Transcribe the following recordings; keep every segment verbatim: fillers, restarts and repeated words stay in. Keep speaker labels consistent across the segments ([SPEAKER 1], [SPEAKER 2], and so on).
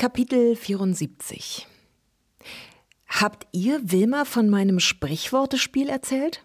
[SPEAKER 1] Kapitel vierundsiebzig. Habt ihr Wilma von meinem Sprichwortespiel erzählt?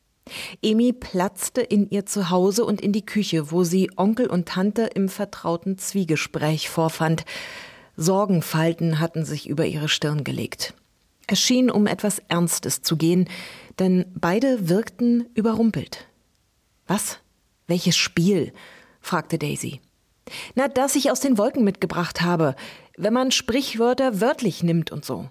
[SPEAKER 1] Emi platzte in ihr Zuhause und in die Küche, wo sie Onkel und Tante im vertrauten Zwiegespräch vorfand. Sorgenfalten hatten sich über ihre Stirn gelegt. Es schien um etwas Ernstes zu gehen, denn beide wirkten überrumpelt. »Was? Welches Spiel?« fragte Daisy. »Na, das ich aus den Wolken mitgebracht habe, wenn man Sprichwörter wörtlich nimmt und so.«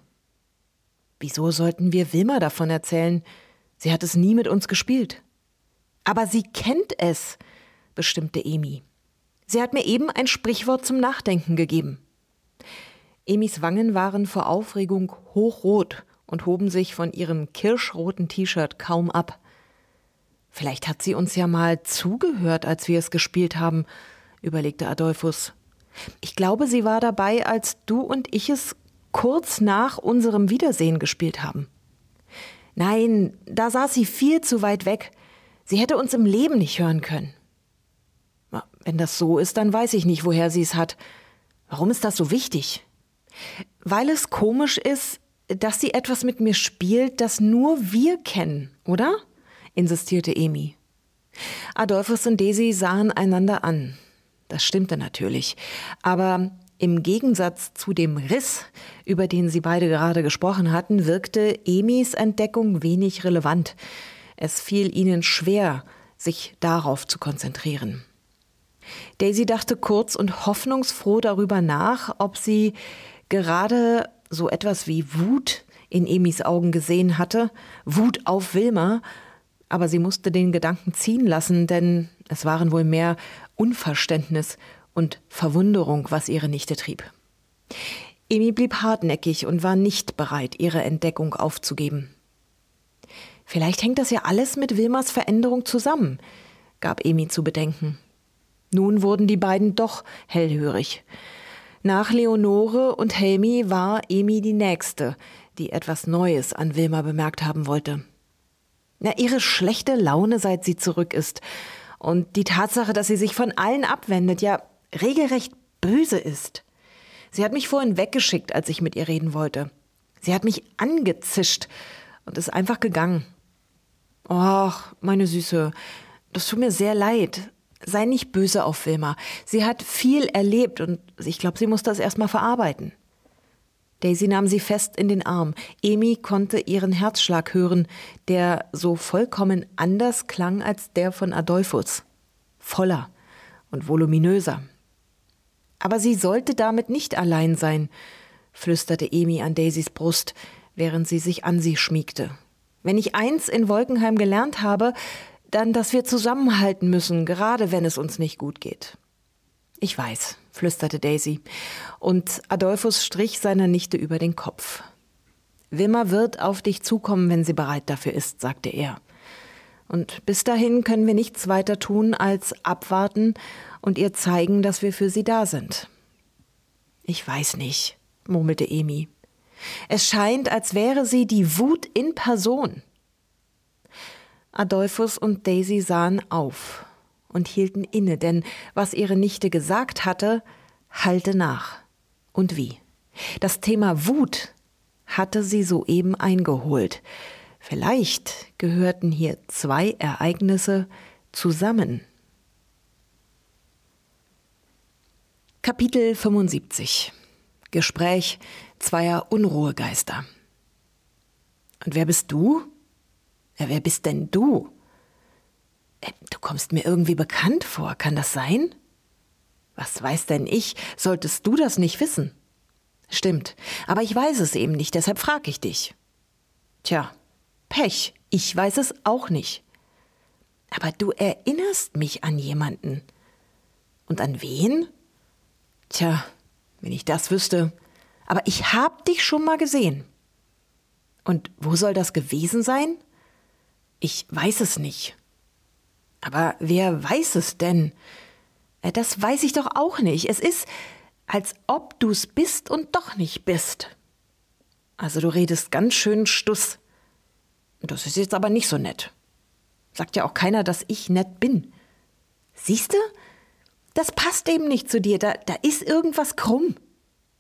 [SPEAKER 1] »Wieso sollten wir Wilma davon erzählen? Sie hat es nie mit uns gespielt.« »Aber sie kennt es«, bestimmte Emi. »Sie hat mir eben ein Sprichwort zum Nachdenken gegeben.« Emis Wangen waren vor Aufregung hochrot und hoben sich von ihrem kirschroten T-Shirt kaum ab. »Vielleicht hat sie uns ja mal zugehört, als wir es gespielt haben«, überlegte Adolphus. »Ich glaube, sie war dabei, als du und ich es kurz nach unserem Wiedersehen gespielt haben.« »Nein, da saß sie viel zu weit weg. Sie hätte uns im Leben nicht hören können.« Na, wenn das so ist, dann weiß ich nicht, woher sie es hat. Warum ist das so wichtig?« »Weil es komisch ist, dass sie etwas mit mir spielt, das nur wir kennen, oder?« insistierte Emi. Adolphus und Daisy sahen einander an. Das stimmte natürlich. Aber im Gegensatz zu dem Riss, über den sie beide gerade gesprochen hatten, wirkte Emis Entdeckung wenig relevant. Es fiel ihnen schwer, sich darauf zu konzentrieren. Daisy dachte kurz und hoffnungsfroh darüber nach, ob sie gerade so etwas wie Wut in Emis Augen gesehen hatte, Wut auf Wilma, aber sie musste den Gedanken ziehen lassen, denn es waren wohl mehr Unverständnis und Verwunderung, was ihre Nichte trieb. Emi blieb hartnäckig und war nicht bereit, ihre Entdeckung aufzugeben. »Vielleicht hängt das ja alles mit Wilmas Veränderung zusammen«, gab Emi zu bedenken. Nun wurden die beiden doch hellhörig. Nach Leonore und Helmi war Emi die Nächste, die etwas Neues an Wilma bemerkt haben wollte. Na, ihre schlechte Laune, seit sie zurück ist. Und die Tatsache, dass sie sich von allen abwendet, ja regelrecht böse ist. Sie hat mich vorhin weggeschickt, als ich mit ihr reden wollte. Sie hat mich angezischt und ist einfach gegangen. »Och, meine Süße, das tut mir sehr leid. Sei nicht böse auf Wilma. Sie hat viel erlebt und ich glaube, sie muss das erst mal verarbeiten.« Daisy nahm sie fest in den Arm. Emi konnte ihren Herzschlag hören, der so vollkommen anders klang als der von Adolphus. Voller und voluminöser. »Aber sie sollte damit nicht allein sein«, flüsterte Emi an Daisys Brust, während sie sich an sie schmiegte. »Wenn ich eins in Wolkenheim gelernt habe, dann, dass wir zusammenhalten müssen, gerade wenn es uns nicht gut geht.« »Ich weiß«, flüsterte Daisy, und Adolphus strich seiner Nichte über den Kopf. »Wilma wird auf dich zukommen, wenn sie bereit dafür ist«, sagte er. »Und bis dahin können wir nichts weiter tun, als abwarten und ihr zeigen, dass wir für sie da sind.« »Ich weiß nicht«, murmelte Emi. »Es scheint, als wäre sie die Wut in Person.« Adolphus und Daisy sahen auf und hielten inne, denn was ihre Nichte gesagt hatte, hallte nach. Und wie? Das Thema Wut hatte sie soeben eingeholt. Vielleicht gehörten hier zwei Ereignisse zusammen. Kapitel fünfundsiebzig. Gespräch zweier Unruhegeister. »Und wer bist du?« Ja, »wer bist denn du?« »Du kommst mir irgendwie bekannt vor, kann das sein?« »Was weiß denn ich? Solltest du das nicht wissen?« »Stimmt, aber ich weiß es eben nicht, deshalb frage ich dich.« »Tja, Pech, ich weiß es auch nicht.« »Aber du erinnerst mich an jemanden.« »Und an wen?« »Tja, wenn ich das wüsste. Aber ich hab dich schon mal gesehen.« »Und wo soll das gewesen sein?« »Ich weiß es nicht.« »Aber wer weiß es denn?« »Das weiß ich doch auch nicht. Es ist, als ob du's bist und doch nicht bist.« »Also du redest ganz schön Stuss.« »Das ist jetzt aber nicht so nett. Sagt ja auch keiner, dass ich nett bin.« »Siehste? Das passt eben nicht zu dir. Da, da ist irgendwas krumm.«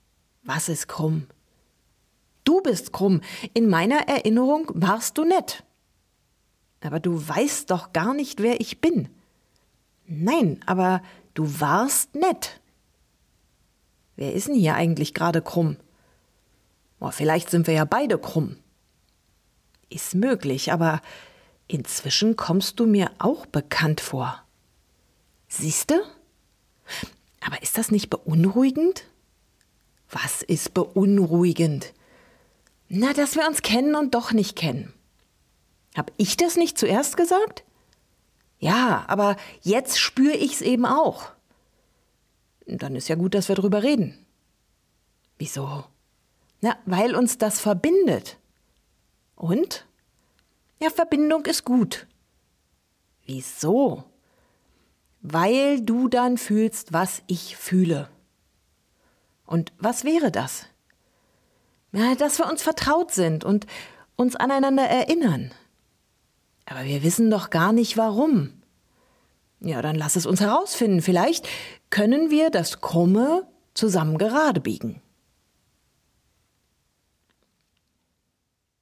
[SPEAKER 1] Was ist krumm? Du bist krumm. In meiner Erinnerung warst du nett. Aber du weißt doch gar nicht, wer ich bin. Nein, aber du warst nett. Wer ist denn hier eigentlich gerade krumm? Oh, vielleicht sind wir ja beide krumm. Ist möglich, aber inzwischen kommst du mir auch bekannt vor. Siehste? Aber ist das nicht beunruhigend? Was ist beunruhigend? Na, dass wir uns kennen und doch nicht kennen. Hab ich das nicht zuerst gesagt? Ja, aber jetzt spüre ich's eben auch. Dann ist ja gut, dass wir drüber reden. Wieso? Na, weil uns das verbindet. Und? Ja, Verbindung ist gut. Wieso? Weil du dann fühlst, was ich fühle. Und was wäre das? Ja, dass wir uns vertraut sind und uns aneinander erinnern. Aber wir wissen doch gar nicht, warum. Ja, dann lass es uns herausfinden. Vielleicht können wir das Krumme zusammen gerade biegen.